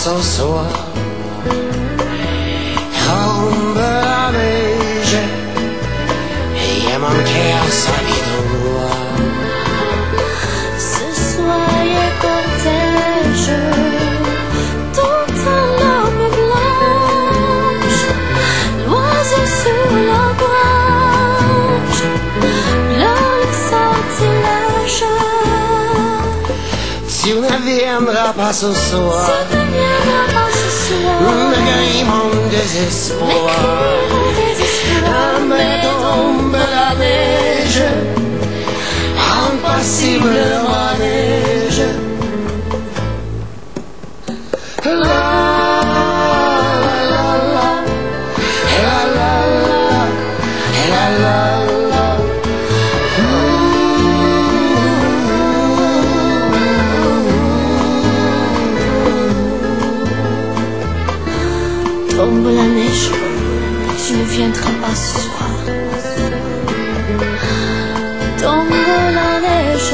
ce soir. Tombe la neige et il mon cœur s'habille. Ce soir cortège, toute l'homme blanche, l'oiseau sur la branche, le sortilège. Tu ne viendras pas ce soir, Tu ne viendras pas ce soir, me crie mon désespoir. Mais tombe la neige, impassible manège. La la la la, la la la, la la la. tombe la neige, tu ne viendras pas ce soir. Tombe la neige,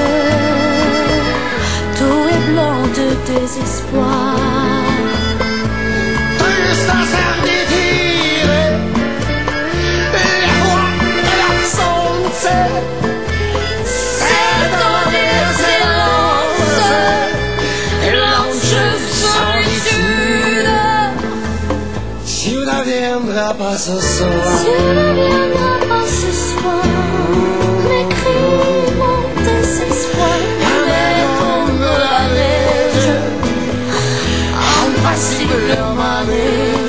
tout est blanc de désespoir. Triste à servire, la foi et l'absence, c'est dans les silences, l'ange solitude. Tu ne viendras pas ce soir. Tu ne viendras pas ce soir, mes cris, mon désespoir. Mais tombe la neige, impassible manège.